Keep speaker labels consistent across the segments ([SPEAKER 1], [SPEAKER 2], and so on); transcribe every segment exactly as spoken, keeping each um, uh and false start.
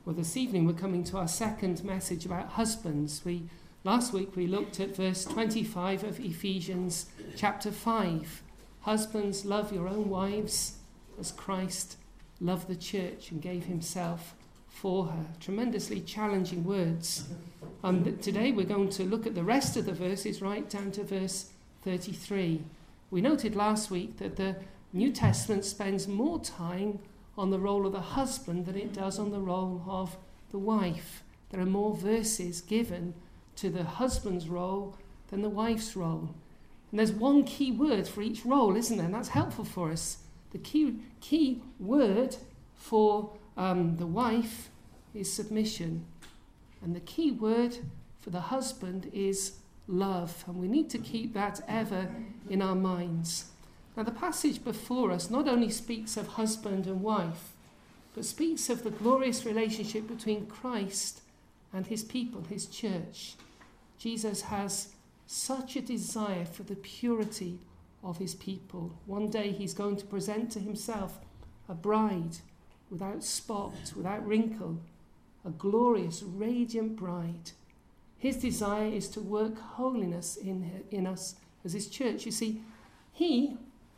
[SPEAKER 1] Well, this evening we're coming to our second message about husbands. We last week we looked at verse twenty-five of Ephesians chapter five. Husbands, love your own wives as Christ loved the church and gave himself for her. Tremendously challenging words. Um, today we're going to look at the rest of the verses right down to verse thirty-three. We noted last week that the New Testament spends more time on the role of the husband than it does on the role of the wife. There are more verses given to the husband's role than the wife's role. And there's one key word for each role, isn't there? And that's helpful for us. The key, key word for um, the wife is submission. And the key word for the husband is love. And we need to keep that ever in our minds. Now, the passage before us not only speaks of husband and wife, but speaks of the glorious relationship between Christ and his people, his church. Jesus has such a desire for the purity of his people. One day he's going to present to himself a bride without spot, without wrinkle, a glorious, radiant bride. His desire is to work holiness in, in us as his church. You see, he...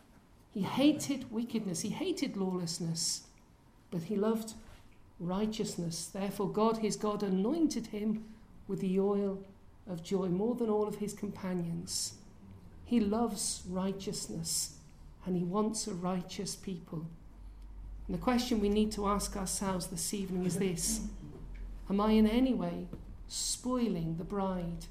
[SPEAKER 1] He hated wickedness, he hated lawlessness, but he loved righteousness. Therefore, God, his God, anointed him with the oil of joy more than all of his companions. He loves righteousness, and he wants a righteous people. And the question we need to ask ourselves this evening is this: am I in any way spoiling the bride?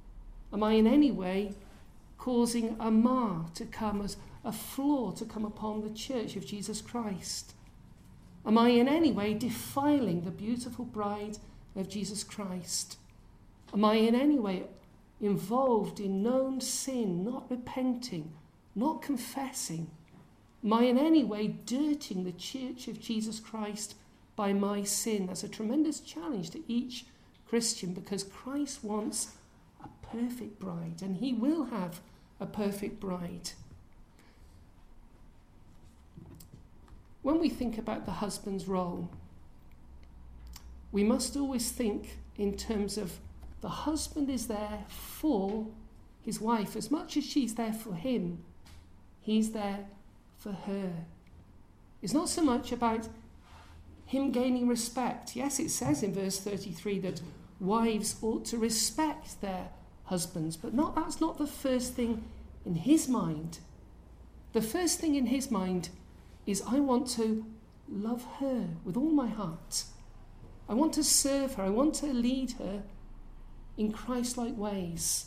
[SPEAKER 1] Am I in any way causing a mar to come, as a flaw to come upon the church of Jesus Christ? Am I in any way defiling the beautiful bride of Jesus Christ? Am I in any way involved in known sin, not repenting, not confessing? Am I in any way dirtying the church of Jesus Christ by my sin? That's a tremendous challenge to each Christian, because Christ wants a perfect bride, and he will have a perfect bride. When we think about the husband's role, we must always think in terms of the husband is there for his wife. As much as she's there for him, he's there for her. It's not so much about him gaining respect. Yes, it says in verse thirty-three that wives ought to respect their husbands, but not that's not the first thing in his mind. The first thing in his mind is, I want to love her with all my heart. I want to serve her. I want to lead her in Christ-like ways.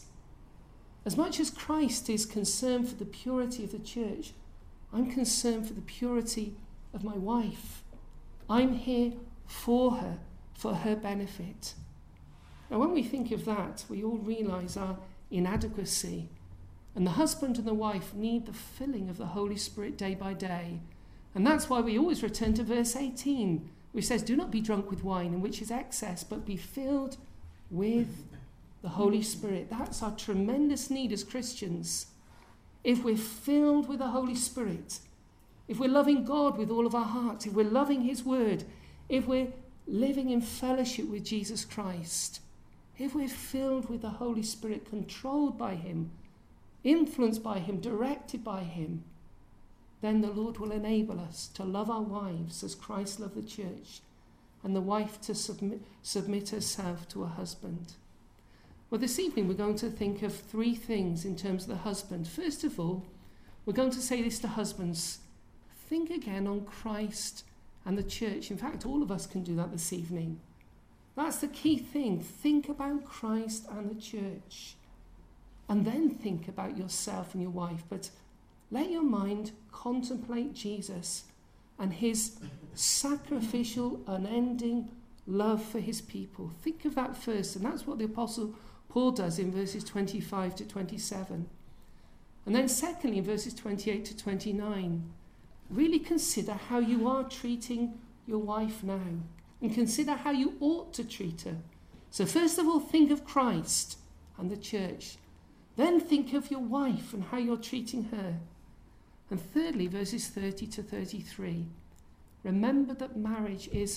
[SPEAKER 1] As much as Christ is concerned for the purity of the church, I'm concerned for the purity of my wife. I'm here for her, for her benefit. Now, when we think of that, we all realise our inadequacy. And the husband and the wife need the filling of the Holy Spirit day by day. And that's why we always return to verse eighteen, which says, do not be drunk with wine, in which is excess, but be filled with the Holy Spirit. That's our tremendous need as Christians. If we're filled with the Holy Spirit, if we're loving God with all of our hearts, if we're loving his word, if we're living in fellowship with Jesus Christ, if we're filled with the Holy Spirit, controlled by him, influenced by him, directed by him, then the Lord will enable us to love our wives as Christ loved the church, and the wife to submit, submit herself to her husband. Well, this evening we're going to think of three things in terms of the husband. First of all, we're going to say this to husbands: think again on Christ and the church. In fact, all of us can do that this evening. That's the key thing. Think about Christ and the church. And then think about yourself and your wife. But let your mind contemplate Jesus and his sacrificial, unending love for his people. Think of that first, and that's what the Apostle Paul does in verses twenty-five to twenty-seven. And then secondly, in verses twenty-eight to twenty-nine, really consider how you are treating your wife now, and consider how you ought to treat her. So first of all, think of Christ and the church. Then think of your wife and how you're treating her. And thirdly, verses thirty to thirty-three, remember that marriage is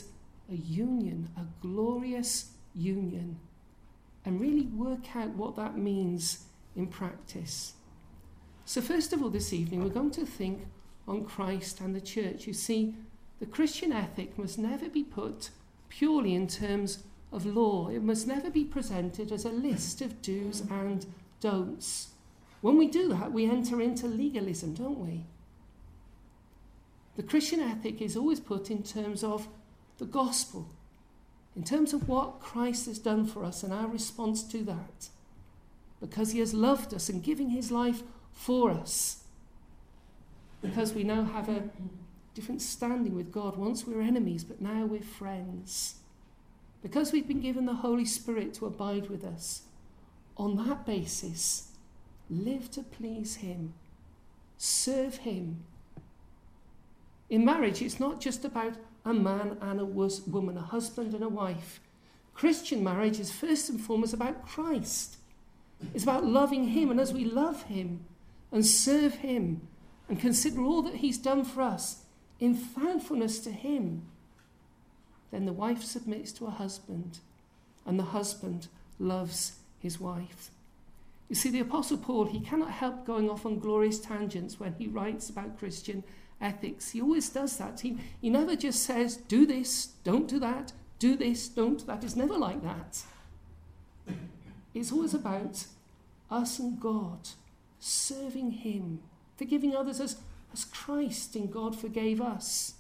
[SPEAKER 1] a union, a glorious union, and really work out what that means in practice. So first of all this evening we're going to think on Christ and the church. You see, the Christian ethic must never be put purely in terms of law. It must never be presented as a list of do's and don'ts. When we do that, we enter into legalism, don't we? The Christian ethic is always put in terms of the gospel, in terms of what Christ has done for us and our response to that, because he has loved us and giving his life for us, because we now have a different standing with God. Once we were enemies, but now we're friends, because we've been given the Holy Spirit to abide with us. On that basis, live to please him, serve him. In marriage, it's not just about a man and a woman, a husband and a wife. Christian marriage is first and foremost about Christ. It's about loving him, and as we love him and serve him and consider all that he's done for us in thankfulness to him, then the wife submits to her husband and the husband loves his wife. You see, the Apostle Paul, he cannot help going off on glorious tangents when he writes about Christian ethics. He always does that. He, he never just says, do this, don't do that, do this, don't do that. It's never like that. It's always about us and God, serving him, forgiving others as, as Christ in God forgave us.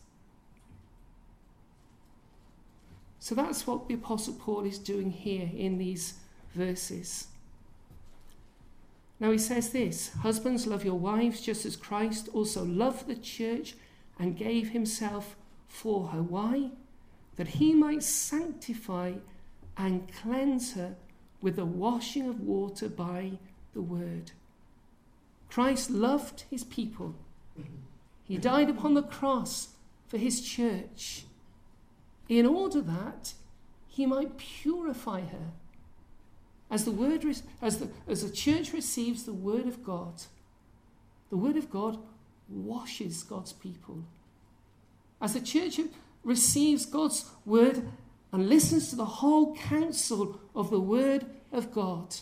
[SPEAKER 1] So that's what the Apostle Paul is doing here in these verses. Now he says this: husbands, love your wives just as Christ also loved the church and gave himself for her. Why? That he might sanctify and cleanse her with the washing of water by the word. Christ loved his people. He died upon the cross for his church in order that he might purify her. As the word, as the as the church receives the word of God, the word of God washes God's people. As the church receives God's word and listens to the whole counsel of the word of God,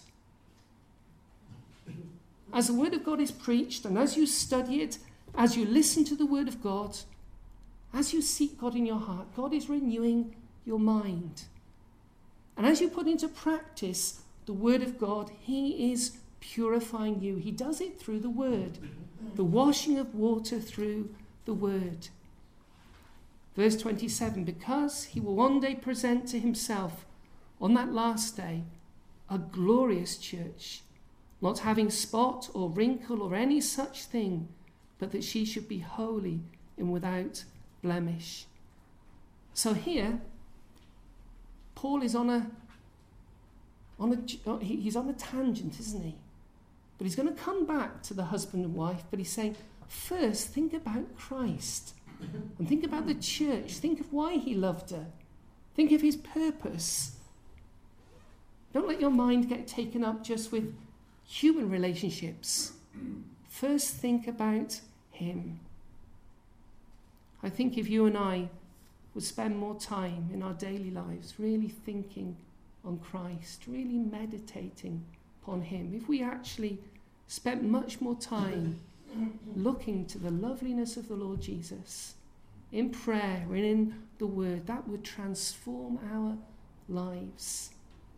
[SPEAKER 1] as the word of God is preached, and as you study it, as you listen to the word of God, as you seek God in your heart, God is renewing your mind. And as you put into practice the word of God, he is purifying you. He does it through the word, the washing of water through the word. Verse twenty-seven, because he will one day present to himself on that last day a glorious church, not having spot or wrinkle or any such thing, but that she should be holy and without blemish. So here, Paul is on a On a, he's on a tangent, isn't he? But he's going to come back to the husband and wife, but he's saying, first, think about Christ. And think about the church. Think of why he loved her. Think of his purpose. Don't let your mind get taken up just with human relationships. First, think about him. I think if you and I would spend more time in our daily lives really thinking on Christ, really meditating upon him, if we actually spent much more time looking to the loveliness of the Lord Jesus in prayer and in the word, that would transform our lives.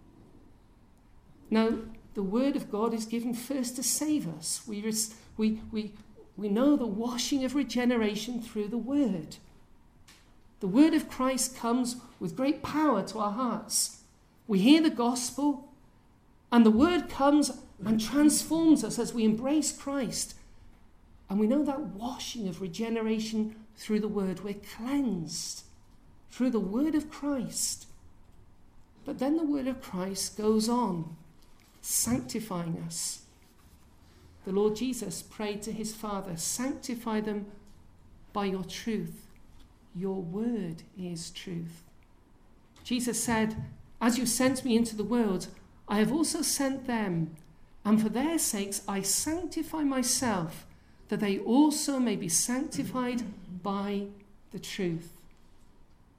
[SPEAKER 1] Now, the word of God is given first to save us. We, res- we, we, we know the washing of regeneration through the word. The word of Christ comes with great power to our hearts. We hear the gospel, and the word comes and transforms us as we embrace Christ. And we know that washing of regeneration through the word. We're cleansed through the word of Christ. But then the word of Christ goes on, sanctifying us. The Lord Jesus prayed to his Father, sanctify them by your truth. Your word is truth. Jesus said, as you sent me into the world, I have also sent them, and for their sakes I sanctify myself, that they also may be sanctified by the truth.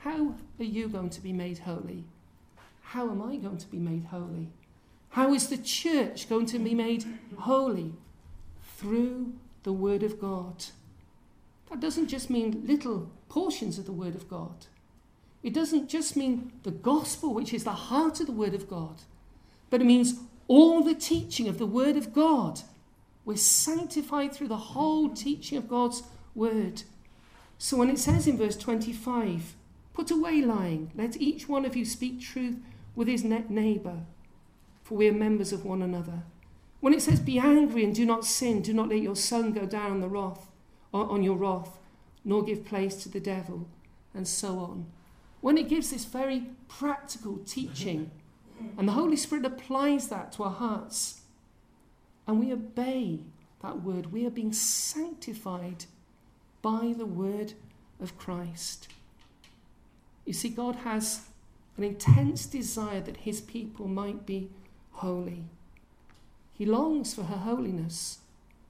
[SPEAKER 1] how are you going to be made holy? How am I going to be made holy? How is the church going to be made holy? Through the Word of God. That doesn't just mean little portions of the Word of God. It doesn't just mean the gospel, which is the heart of the Word of God, but it means all the teaching of the Word of God. We're sanctified through the whole teaching of God's Word. So when it says in verse twenty-five, put away lying, let each one of you speak truth with his neighbour, for we are members of one another. When it says be angry and do not sin, do not let your sun go down on the wrath, on your wrath, nor give place to the devil, and so on. When it gives this very practical teaching, and the Holy Spirit applies that to our hearts, and we obey that word, we are being sanctified by the word of Christ. You see, God has an intense desire that his people might be holy. He longs for her holiness.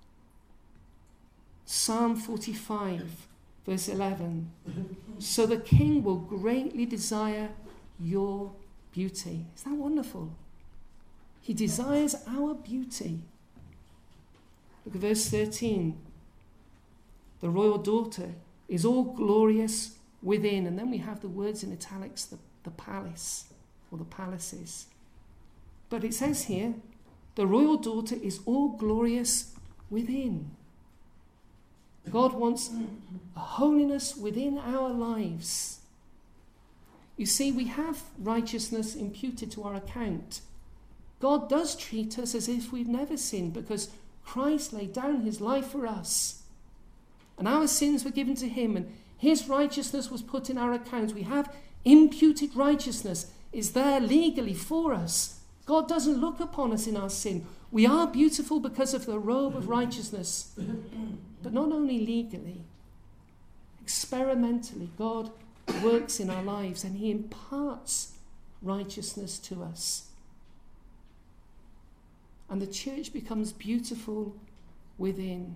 [SPEAKER 1] Psalm forty-five, verse eleven. So the king will greatly desire your beauty. Is that wonderful? He desires our beauty. Look at verse thirteen. The royal daughter is all glorious within. And then we have the words in italics, the, the palace or the palaces. But it says here, the royal daughter is all glorious within. God wants a holiness within our lives. You see, we have righteousness imputed to our account. God does treat us as if we've never sinned because Christ laid down his life for us. And our sins were given to him and his righteousness was put in our account. We have imputed righteousness. It's there legally for us. God doesn't look upon us in our sin. We are beautiful because of the robe of righteousness. But not only legally, experimentally, God works in our lives and he imparts righteousness to us. And the church becomes beautiful within.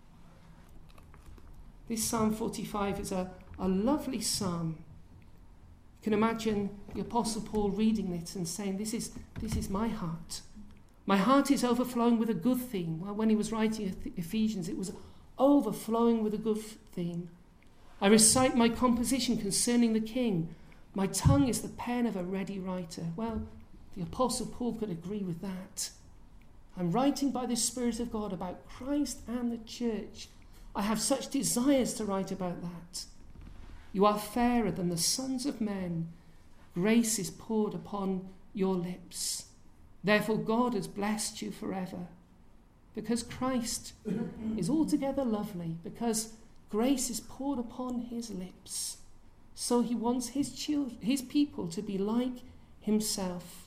[SPEAKER 1] This Psalm forty-five is a, a lovely psalm. You can imagine the Apostle Paul reading it and saying, this is, this is my heart. My heart is overflowing with a good theme. Well, when he was writing Ephesians, it was overflowing with a good theme. I recite my composition concerning the King. My tongue is the pen of a ready writer. Well, the Apostle Paul could agree with that. I'm writing by the Spirit of God about Christ and the church. I have such desires to write about that. You are fairer than the sons of men. Grace is poured upon your lips. Therefore God has blessed you forever. Because Christ is altogether lovely. Because grace is poured upon his lips. So he wants his children, his people to be like himself.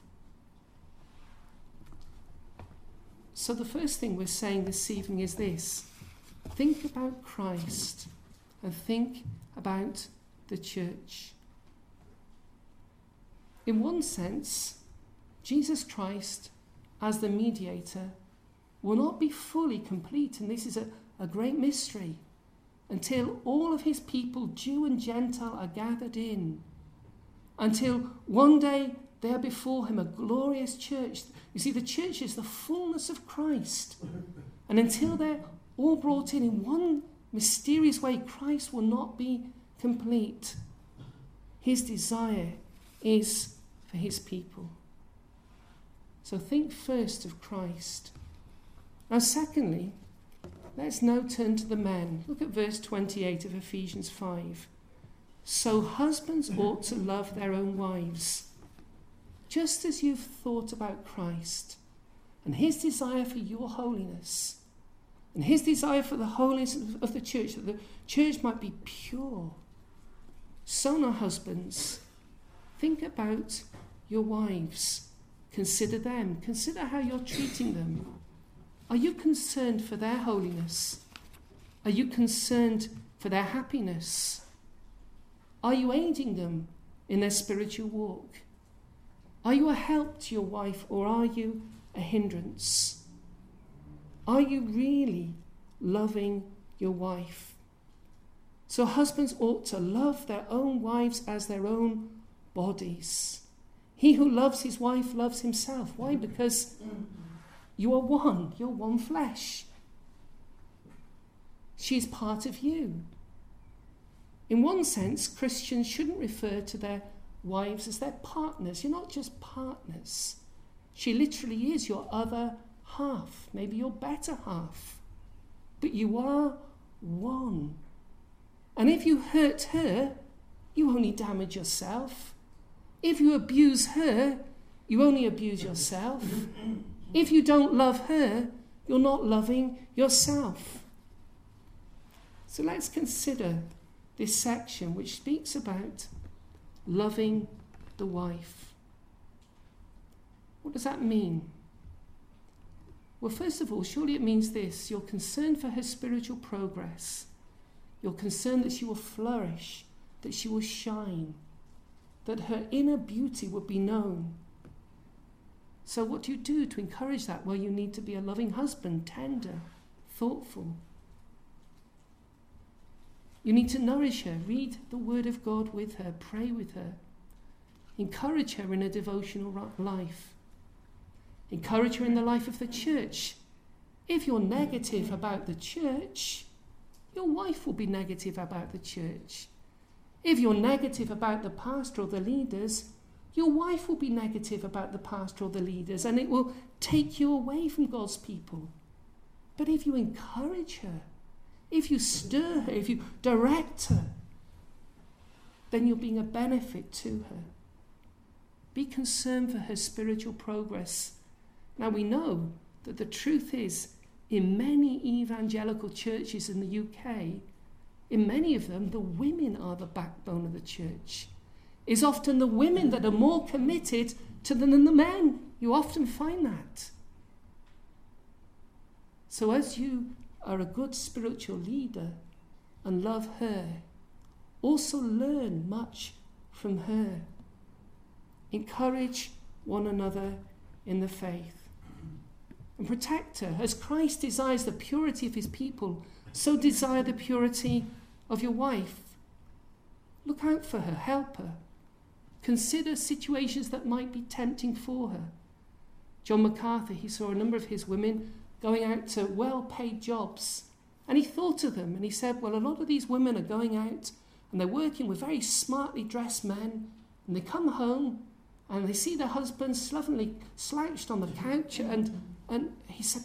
[SPEAKER 1] So the first thing we're saying this evening is this. Think about Christ and think about the church. In one sense, Jesus Christ, as the mediator, will not be fully complete, and this is a, a great mystery, until all of his people, Jew and Gentile, are gathered in, until one day they are before him, a glorious church. You see, the church is the fullness of Christ, and until they're all brought in in one mysterious way, Christ will not be complete. His desire is for his people. So think first of Christ. Now secondly, let's now turn to the men. Look at verse twenty-eight of Ephesians five. So husbands ought to love their own wives, just as you've thought about Christ and his desire for your holiness, and his desire for the holiness of the church, that the church might be pure. So now, husbands, think about your wives. Consider them. Consider how you're treating them. Are you concerned for their holiness? Are you concerned for their happiness? Are you aiding them in their spiritual walk? Are you a help to your wife, or are you a hindrance? Are you really loving your wife? So husbands ought to love their own wives as their own bodies. He who loves his wife loves himself. Why? Because you are one. You're one flesh. She's part of you. In one sense, Christians shouldn't refer to their wives as their partners. You're not just partners. She literally is your other half, maybe your better half. But you are one. And if you hurt her, you only damage yourself. If you abuse her, you only abuse yourself. If you don't love her, you're not loving yourself. So let's consider this section which speaks about loving the wife. What does that mean? Well, first of all, surely it means this: you're concerned for her spiritual progress. You're concerned that she will flourish, that she will shine, that her inner beauty will be known. So what do you do to encourage that? Well, you need to be a loving husband, tender, thoughtful. You need to nourish her, read the word of God with her, pray with her. Encourage her in a devotional life. Encourage her in the life of the church. If you're negative about the church, your wife will be negative about the church. If you're negative about the pastor or the leaders, your wife will be negative about the pastor or the leaders, and it will take you away from God's people. But if you encourage her, if you stir her, if you direct her, then you're being a benefit to her. Be concerned for her spiritual progress. Now we know that the truth is, in many evangelical churches in the U K, in many of them, the women are the backbone of the church. It's often the women that are more committed to them than the men. You often find that. So as you are a good spiritual leader and love her, also learn much from her. Encourage one another in the faith. And protect her. As Christ desires the purity of his people, so desire the purity of your wife. Look out for her, help her. Consider situations that might be tempting for her. John MacArthur, he saw a number of his women going out to well-paid jobs. And he thought of them and he said, well, a lot of these women are going out and they're working with very smartly dressed men, and they come home and they see their husbands slovenly slouched on the couch, and, and he said,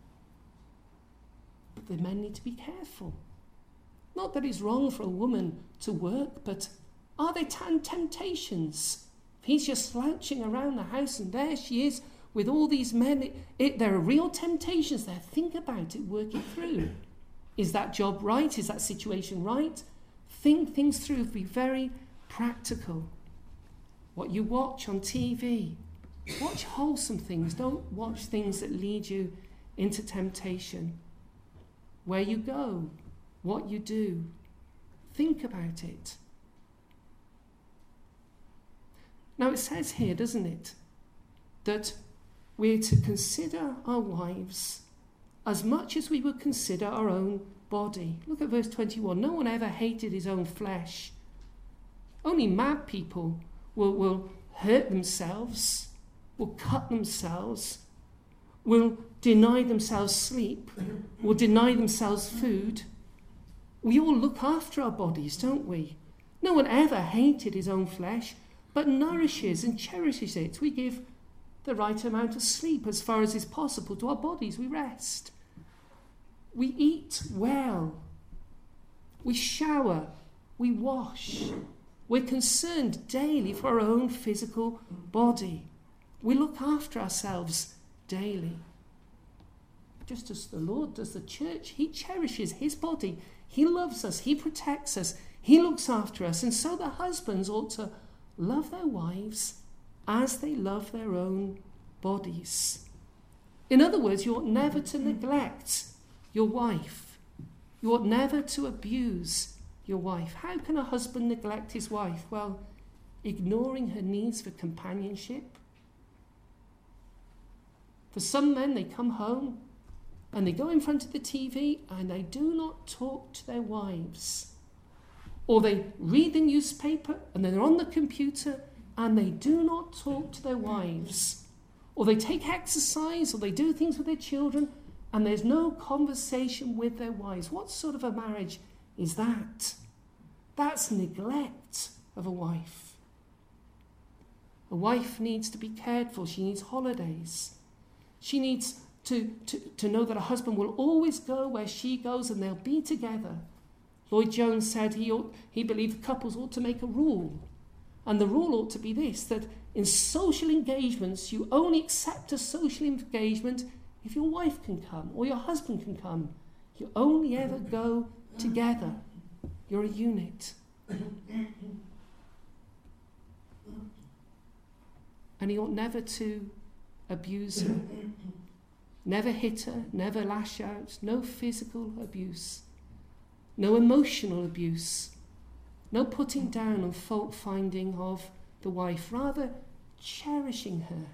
[SPEAKER 1] but the men need to be careful. Not that it's wrong for a woman to work, but are there ten temptations? If he's just slouching around the house and there she is with all these men, it, it, there are real temptations there. Think about it, work it through. Is that job right? Is that situation right? Think things through, be very practical. What you watch on T V, watch wholesome things. Don't watch things that lead you into temptation. Where you go, what you do, think about it. Now it says here, doesn't it, that we're to consider our wives as much as we would consider our own body. Look at verse twenty-one. No one ever hated his own flesh. Only mad people will, will hurt themselves, will cut themselves, will deny themselves sleep, will deny themselves food. We all look after our bodies, don't we? No one ever hated his own flesh, but nourishes and cherishes it. We give the right amount of sleep as far as is possible to our bodies. We rest. We eat well. We shower. We wash. We're concerned daily for our own physical body. We look after ourselves daily. Just as the Lord does the church, he cherishes his body. He loves us. He protects us. He looks after us. And so the husbands ought to love their wives as they love their own bodies. In other words, you ought never to neglect your wife. You ought never to abuse your wife. How can a husband neglect his wife? Well, ignoring her needs for companionship. For some men, they come home and they go in front of the T V and they do not talk to their wives. Or they read the newspaper and then they're on the computer and they do not talk to their wives. Or they take exercise or they do things with their children and there's no conversation with their wives. What sort of a marriage is that? That's neglect of a wife. A wife needs to be cared for. She needs holidays. She needs to, to, to know that a husband will always go where she goes and they'll be together. Lloyd Jones said he, ought, he believed couples ought to make a rule. And the rule ought to be this, that in social engagements, you only accept a social engagement if your wife can come or your husband can come. You only ever go together. You're a unit. And he ought never to abuse her. Never hit her, never lash out. No physical abuse. No emotional abuse. No putting down and fault finding of the wife. Rather, cherishing her.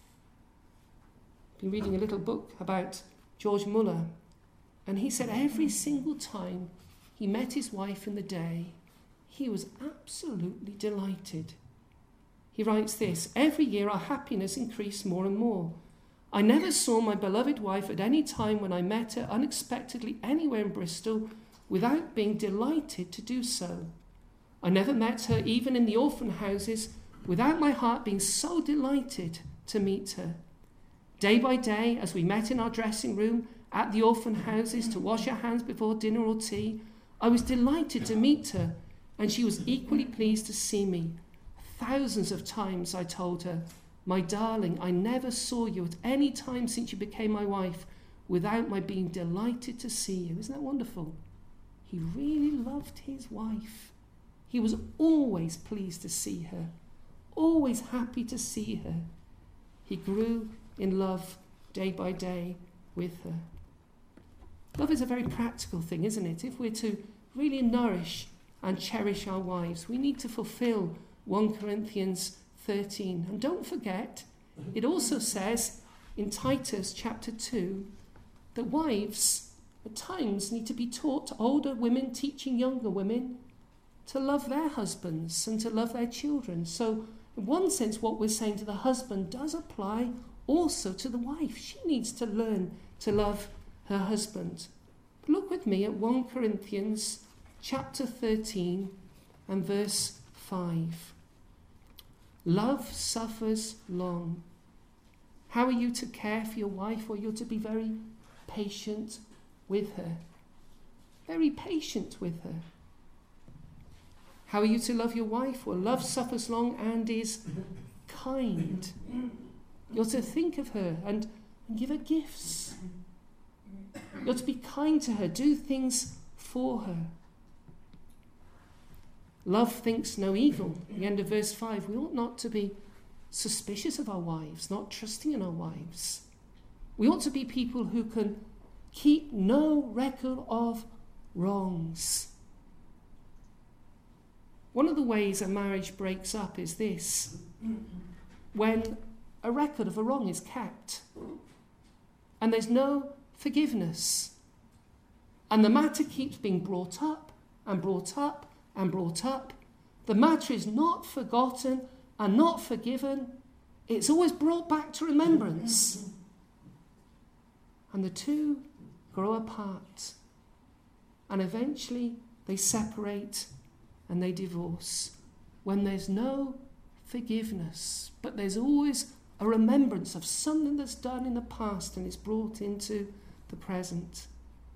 [SPEAKER 1] I've been reading a little book about George Muller, and he said every single time he met his wife in the day, he was absolutely delighted. He writes this, every year our happiness increased more and more. I never saw my beloved wife at any time when I met her unexpectedly anywhere in Bristol without being delighted to do so. I never met her even in the orphan houses without my heart being so delighted to meet her. Day by day, as we met in our dressing room at the orphan houses to wash our hands before dinner or tea, I was delighted to meet her, and she was equally pleased to see me. Thousands of times I told her, my darling, I never saw you at any time since you became my wife without my being delighted to see you. Isn't that wonderful? He really loved his wife. He was always pleased to see her, always happy to see her. He grew in love day by day with her. Love is a very practical thing, isn't it? If we're to really nourish and cherish our wives, we need to fulfill First Corinthians thirteen. And don't forget, it also says in Titus chapter two that wives at times need to be taught, older women teaching younger women, to love their husbands and to love their children. So in one sense, what we're saying to the husband does apply also to the wife. She needs to learn to love her husband. Look with me at First Corinthians chapter thirteen and verse five. Love suffers long. How are you to care for your wife? Or you're to be very patient with her. Very patient with her. How are you to love your wife? Well, love suffers long and is kind. You're to think of her and, and give her gifts. You're to be kind to her, do things for her. Love thinks no evil. At the end of verse five, we ought not to be suspicious of our wives, not trusting in our wives. We ought to be people who can keep no record of wrongs. One of the ways a marriage breaks up is this: when a record of a wrong is kept and there's no forgiveness, and the matter keeps being brought up and brought up and brought up. The matter is not forgotten and not forgiven. It's always brought back to remembrance. And the two grow apart. And eventually they separate and they divorce. When there's no forgiveness, but there's always a remembrance of something that's done in the past and is brought into the present.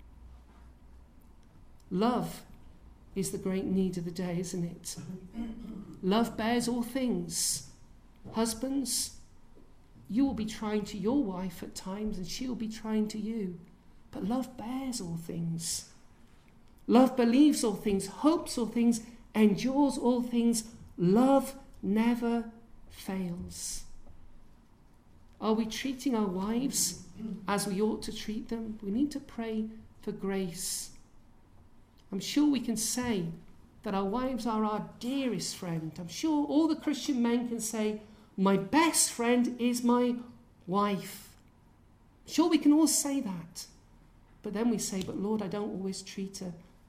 [SPEAKER 1] Love is the great need of the day, isn't it? Love bears all things. Husbands, you will be trying to your wife at times and she will be trying to you. But love bears all things. Love believes all things, hopes all things, endures all things. Love never fails. Are we treating our wives as we ought to treat them? We need to pray for grace. I'm sure we can say that our wives are our dearest friend. I'm sure all the Christian men can say, my best friend is my wife. I'm sure we can all say that. But then we say, but Lord, I don't always treat her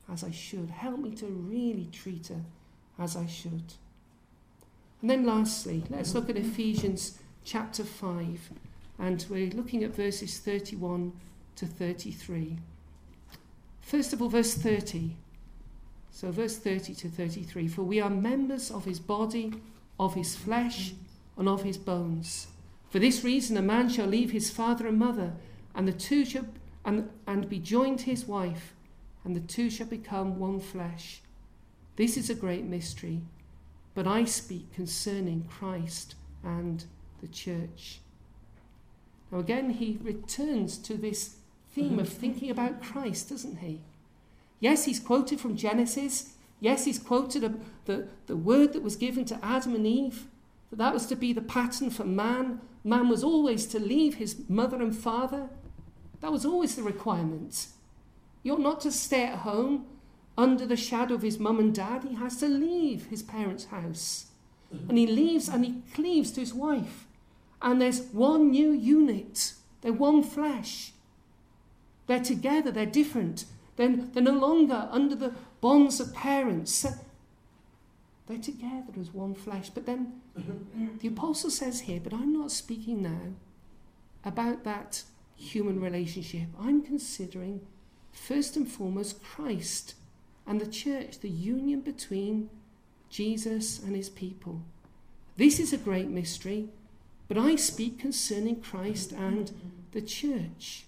[SPEAKER 1] as I should. Help me to really treat her as I should. And then lastly, let's look at Ephesians chapter five, and we're looking at verses thirty-one to thirty-three. First of all, verse thirty. So verse thirty to thirty-three. For we are members of his body, of his flesh, and of his bones. For this reason a man shall leave his father and mother, and the two shall and, and be joined to his wife, and the two shall become one flesh. This is a great mystery, but I speak concerning Christ and the church. Now again, he returns to this theme of thinking about Christ, doesn't he? Yes, he's quoted from Genesis. Yes, he's quoted a, the, the word that was given to Adam and Eve, that that was to be the pattern for man. Man was always to leave his mother and father. That was always the requirement. He ought not to stay at home under the shadow of his mum and dad. He has to leave his parents' house. And he leaves and he cleaves to his wife. And there's one new unit. They're one flesh. They're together. They're different. They're, they're no longer under the bonds of parents. They're together as one flesh. But then the apostle says here, but I'm not speaking now about that human relationship. I'm considering first and foremost Christ and the church, the union between Jesus and his people. This is a great mystery, but I speak concerning Christ and the church.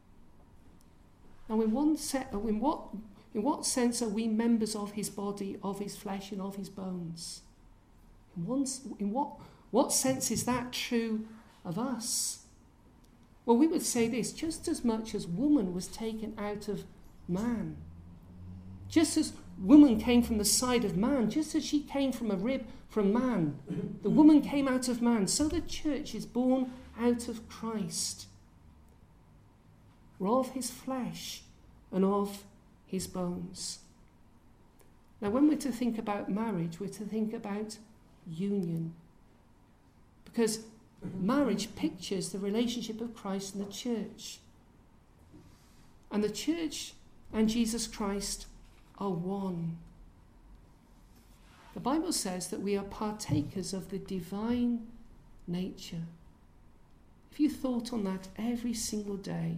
[SPEAKER 1] Now, in one set, in what in what sense are we members of his body, of his flesh, and of his bones? In, one, in what what sense is that true of us? Well, we would say this: just as much as woman was taken out of man, just as woman came from the side of man, just as she came from a rib from man, the woman came out of man, so the church is born out of Christ. We're of his flesh and of his bones. Now, when we're to think about marriage, we're to think about union, because marriage pictures the relationship of Christ and the church. And the church and Jesus Christ are one. The Bible says that we are partakers of the divine nature. If you thought on that every single day,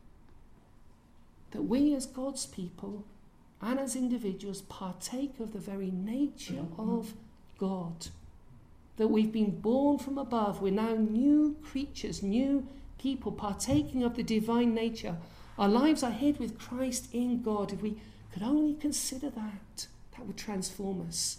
[SPEAKER 1] that we as God's people and as individuals partake of the very nature of God, that we've been born from above, we're now new creatures, new people partaking of the divine nature. Our lives are hid with Christ in God. If we could only consider that, that would transform us.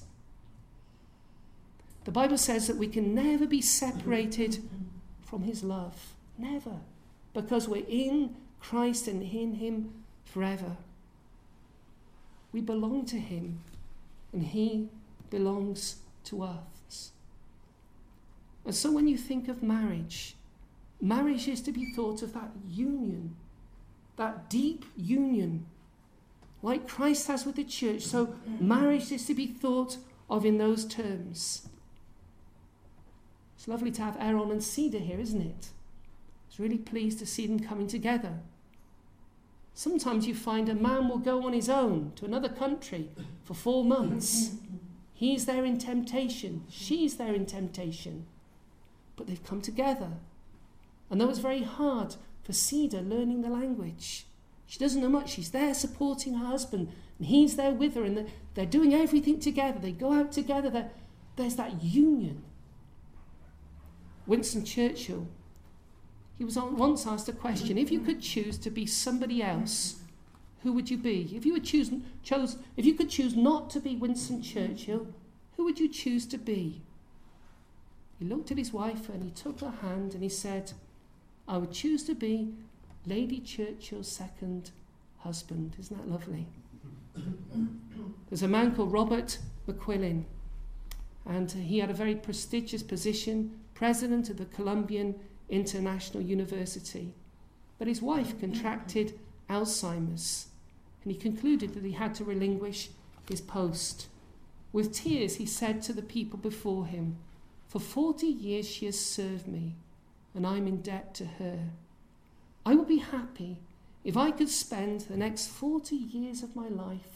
[SPEAKER 1] The Bible says that we can never be separated from his love. Never. Because we're in Christ and in him forever. We belong to him and he belongs to us. And so when you think of marriage, marriage is to be thought of that union, that deep union, like Christ has with the church. So marriage is to be thought of in those terms. It's lovely to have Aaron and Cedar here, isn't it? I was really pleased to see them coming together. Sometimes you find a man will go on his own to another country for four months. He's there in temptation. She's there in temptation. But they've come together. And that was very hard for Cedar learning the language. She doesn't know much. She's there supporting her husband. And he's there with her. And they're doing everything together. They go out together. They're, there's that union. Winston Churchill, he was once asked a question: if you could choose to be somebody else, who would you be? If you would choose, chose, if you could choose not to be Winston Churchill, who would you choose to be? He looked at his wife and he took her hand and he said, I would choose to be Lady Churchill's second husband. Isn't that lovely? There's a man called Robert McQuillan, and he had a very prestigious position, president of the Columbian International University. But his wife contracted Alzheimer's, and he concluded that he had to relinquish his post. With tears, he said to the people before him, for forty years she has served me, and I'm in debt to her. I would be happy if I could spend the next forty years of my life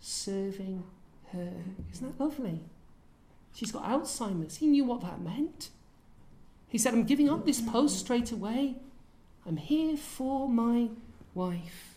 [SPEAKER 1] serving her. Isn't that lovely? She's got Alzheimer's. He knew what that meant. He said, I'm giving up this post straight away. I'm here for my wife.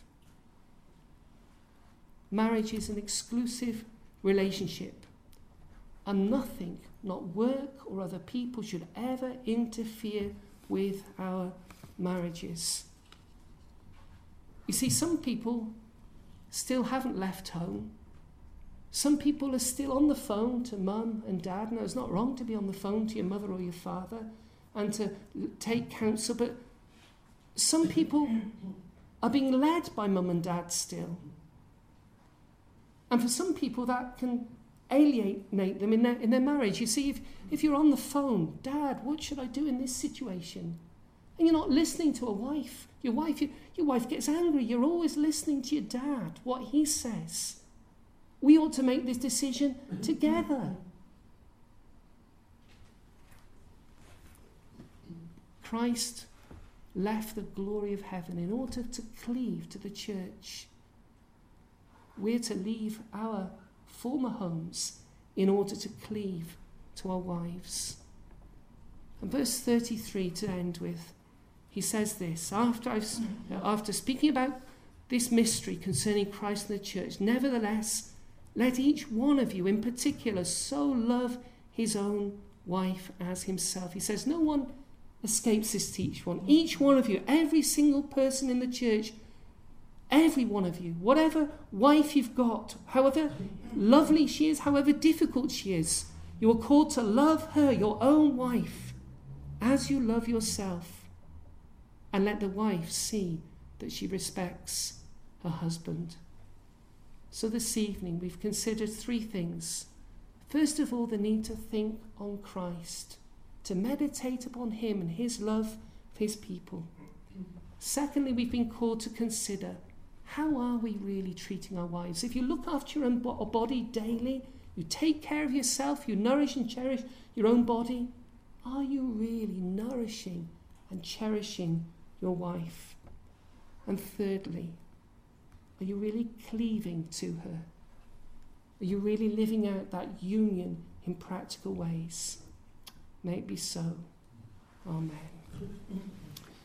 [SPEAKER 1] Marriage is an exclusive relationship, and nothing, not work or other people, should ever interfere with our marriages. You see, some people still haven't left home. Some people are still on the phone to mum and dad. Now, it's not wrong to be on the phone to your mother or your father and to take counsel, but some people are being led by mum and dad still. And for some people, that can alienate them in their, in their marriage. You see, if, if you're on the phone, Dad, what should I do in this situation? And you're not listening to a wife. Your wife, your, your wife gets angry. You're always listening to your dad, what he says. We ought to make this decision together. Christ left the glory of heaven in order to cleave to the church. We're to leave our former homes in order to cleave to our wives. And verse thirty-three to end with, he says this, after, I've, after speaking about this mystery concerning Christ and the church, nevertheless, let each one of you in particular so love his own wife as himself. He says no one escapes this to each one. Each one of you, every single person in the church, every one of you, whatever wife you've got, however lovely she is, however difficult she is, you are called to love her, your own wife, as you love yourself. And let the wife see that she respects her husband. So this evening we've considered three things. First of all, the need to think on Christ, to meditate upon him and his love for his people. Secondly, we've been called to consider, how are we really treating our wives? If you look after your own body daily, you take care of yourself, you nourish and cherish your own body, are you really nourishing and cherishing your wife? And thirdly, are you really cleaving to her? Are you really living out that union in practical ways? May it be so. Amen.